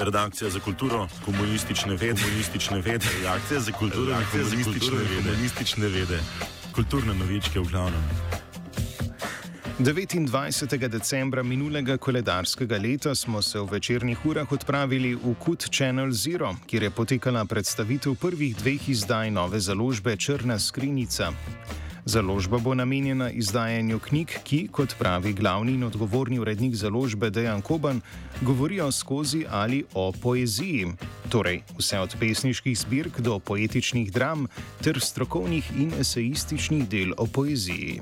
Redakcija za kulturo, komunistične vede, reakcija za kulturo in komunistične vede. Kulturne novičke v glavnem. 29. decembra minulega koledarskega leta smo se v večernih urah odpravili v KUT Channel Zero, kjer je potekala predstavitev prvih dveh izdaj nove založbe Črna skrinjica. Založba bo namenjena izdajanju knjig, ki, kot pravi glavni in odgovorni urednik založbe Dejan Koban, govorijo skozi ali o poeziji, torej vse od pesniških zbirk do poetičnih dram ter strokovnih in esejističnih del o poeziji.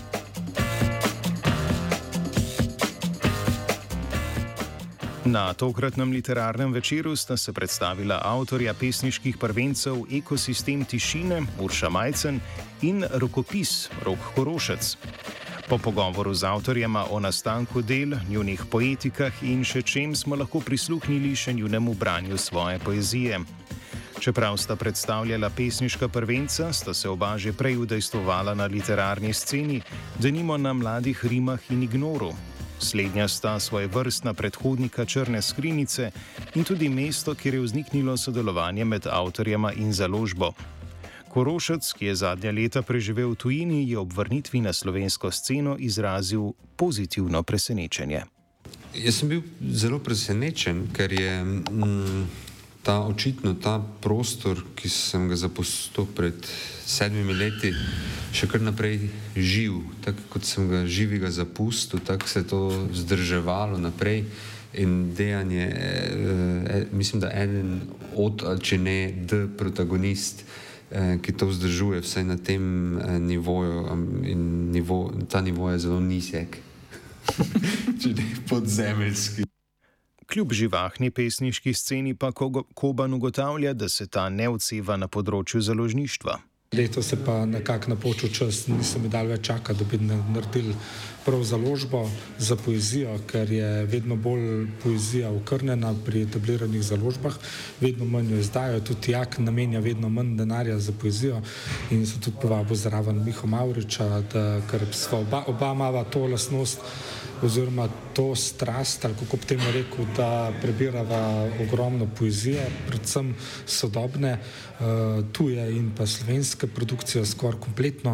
Na tokratnem literarnem večeru sta se predstavila avtorja pesniških prvencev Ekosistem tišine Urša Majcen in rokopis Rok Korošec. Po pogovoru z avtorjema o nastanku del, njunih poetikah in še čem smo lahko prisluhnili še njunemu branju svoje poezije. Čeprav sta predstavljala pesniška prvenca, sta se oba že prej udejstvovala na literarni sceni, denimo na Mladih rimah in Ignoru. Slednja sta svojevrstna predhodnika Črne skrinjice in tudi mesto, kjer je vzniknilo sodelovanje med avtorjema in založbo. Korošec, ki je zadnja leta preživel v tujini, je ob vrnitvi na slovensko sceno izrazil pozitivno presenečenje. Jaz sem bil zelo presenečen, ker je očitno ta prostor, ki sem ga zapustil pred 7 leti, še kar naprej živ. Tako kot sem ga živega zapustil, tako se je to vzdrževalo naprej. In Dejan je, mislim, da eden od, če ne protagonist, ki to vzdržuje vsaj na tem nivoju. In ta nivo je zelo nizek, če ne podzemeljski. Kljub živahni pesniški sceni pa Koban ugotavlja, da se ta ne odseva na področju založništva. Leto se pa nekako napočil čas, nisem mi dal več čaka, da bi naredili prav založbo za poezijo, ker je vedno bolj poezija okrnjena pri etabliranih založbah, vedno manj jo izdajo, tudi Jak namenja vedno manj denarja za poezijo in so tudi povabil zraven Miho Mavriča, ker sva oba mava to lastnost oziroma to strast, ali kako bi temu rekel, da prebirava ogromno poezije, predvsem sodobne, tuje in pa slovenske produkcije skoraj kompletno.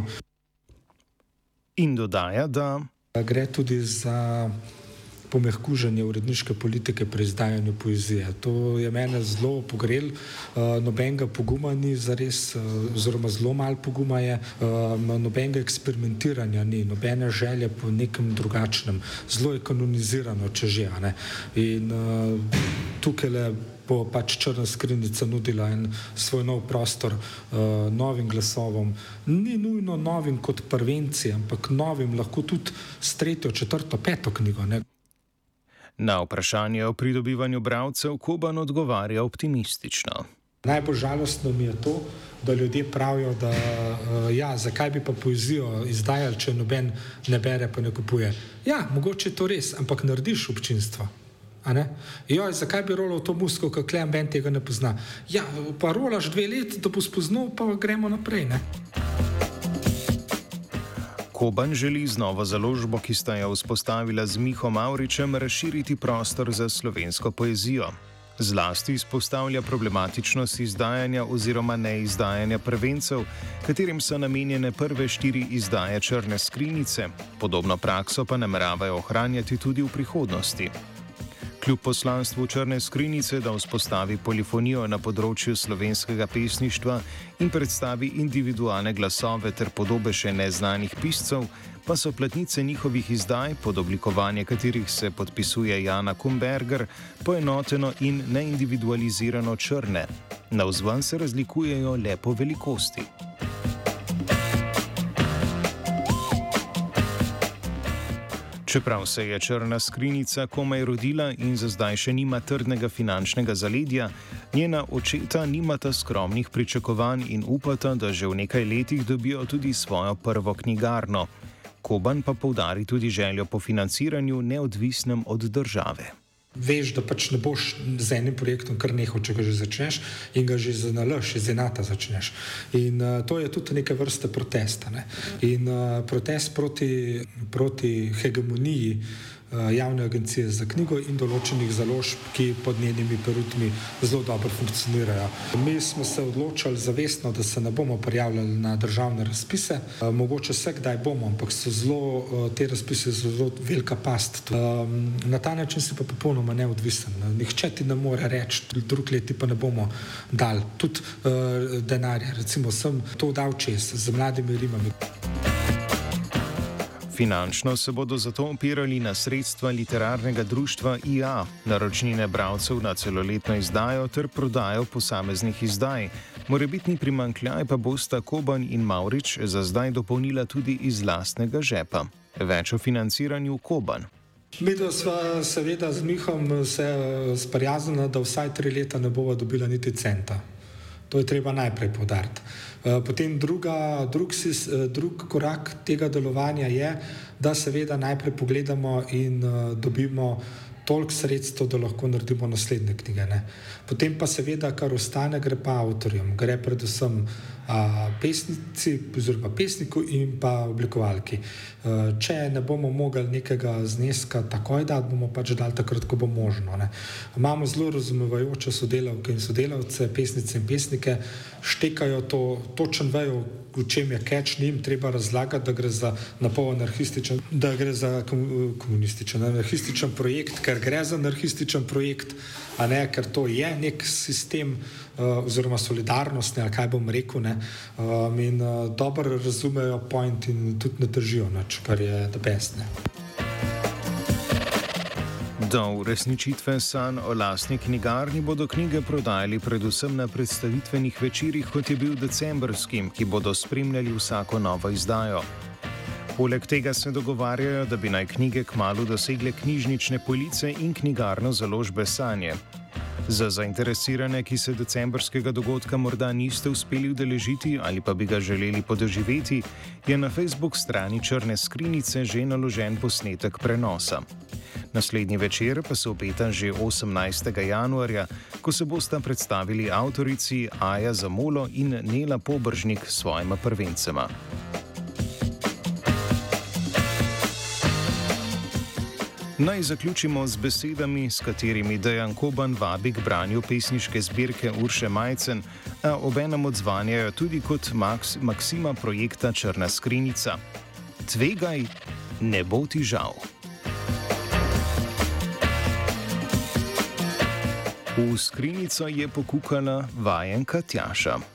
In dodaja, da gre tudi za pomehkuženje uredniške politike pri izdajanju poezije. To je mene zelo pogrel, nobenega poguma ni zares, oziroma zelo malo poguma je, nobenega eksperimentiranja ni, nobene želje po nekem drugačnem. Zelo je kanonizirano, če že. In tukaj bo pač Črna skrinjica nudila en svoj nov prostor novim glasovom. Ni nujno novim kot prvenci, ampak novim lahko tudi s 3., 4., 5. knjigo. Na vprašanje o pridobivanju bralcev Koban odgovarja optimistično. Najbolj žalostno mi je to, da ljudje pravijo, da zakaj bi pa poezijo izdajali, če noben ne bere pa ne kupuje. Ja, mogoče je to res, ampak narediš občinstvo. Zakaj bi rolal to muziko, ko klejem ben tega ne pozna? Ja, pa rolaš 2 leti, da bo spoznal, pa gremo naprej, ne? Koban želi z novo založbo, ki sta jo vzpostavila z Miho Mavričem, razširiti prostor za slovensko poezijo. Zlasti izpostavlja problematičnost izdajanja oziroma neizdajanja prvencev, katerim so namenjene prve 4 izdaje Črne skrinjice. Podobno prakso pa nameravajo ohranjati tudi v prihodnosti. Kljub poslanstvu Črne skrinjice, da vzpostavi polifonijo na področju slovenskega pesništva in predstavi individualne glasove ter podobe še neznanih piscev, pa so platnice njihovih izdaj, pod oblikovanje katerih se podpisuje Jana Kumberger, poenoteno in neindividualizirano črne. Navzven se razlikujejo le po velikosti. Čeprav se je Črna skrinjica komaj rodila in za zdaj še nima trdnega finančnega zaledja, njena očeta nimata skromnih pričakovanj in upata, da že v nekaj letih dobijo tudi svojo prvo knjigarno. Koban pa poudari tudi željo po financiranju neodvisnem od države. Veš, da pač ne boš z enim projektom kar nehal, če ga že začneš in ga že z nalaž, iz enata začneš. In to je tudi neke vrste protesta. In protest proti hegemoniji Javne agencije za knjigo in določenih založb, ki pod njenimi perutmi zelo dobro funkcionirajo. Mi smo se odločili zavestno, da se ne bomo prijavljali na državne razpise. Mogoče se kdaj bomo, ampak te razpise so zelo velika past. Na ta način si pa popolnoma neodvisen. Nihče ti ne more reči, drug let ti pa ne bomo dali. Tudi denarja, recimo sem to dal čez z mladimi rimami. Finančno se bodo zato opirali na sredstva literarnega društva IA, naročnine bralcev na celoletno izdajo ter prodajo posameznih izdaj. Morebitni primanjkljaj pa bosta Koban in Mavrič za zdaj dopolnila tudi iz lastnega žepa. Več o financiranju Koban. Mi smo seveda z Mihom se sprijaznili, da vsaj 3 leta ne bova dobila niti centa. To je treba najprej poudariti. Potem drug korak tega delovanja je, da seveda najprej pogledamo in dobimo toliko sredstev, da lahko naredimo naslednje knjige. Ne. Potem pa seveda, kar ostane, gre pa avtorjem. Gre predvsem pesnici, oziroma pesniku in pa oblikovalki. Če ne bomo mogli nekega zneska takoj dati, bomo pač dali takrat, ko bo možno. Ne. Imamo zelo razumevajoče sodelavke in sodelavce, pesnice in pesnike, štekajo to, točno vejo, v čem je catch, njim treba razlagati, da gre za napol anarhističen, da gre za komunističen, anarhističen projekt, ker gre za anarhističen projekt, a ne, ker to je nek sistem oziroma solidarnostni, ali kaj bom rekel, ne, in dobro razumejo point in tudi ne držijo nič, kar je the best, ne. Do uresničitve sanj o lastni knjigarni bodo knjige prodajali predvsem na predstavitvenih večerih, kot je bil decembrski, ki bodo spremljali vsako novo izdajo. Poleg tega se dogovarjajo, da bi naj knjige kmalu dosegle knjižnične police in knjigarno založbe Sanje. Za zainteresirane, ki se decembrskega dogodka morda niste uspeli udeležiti ali pa bi ga želeli podoživeti, je na Facebook strani Črne skrinjice že naložen posnetek prenosa. Naslednji večer pa se obeta že 18. januarja, ko se bosta predstavili avtorici Aja Zamolo in Nela Pobržnik s svojima prvencema. Naj zaključimo z besedami, s katerimi Dejan Koban vabi k branju pesniške zbirke Urše Majcen, a obenem odzvanjajo tudi kot maksima projekta Črna skrinjica. Tvegaj, ne bo ti žal. V skrinjico je pokukala vajenka Tjaša.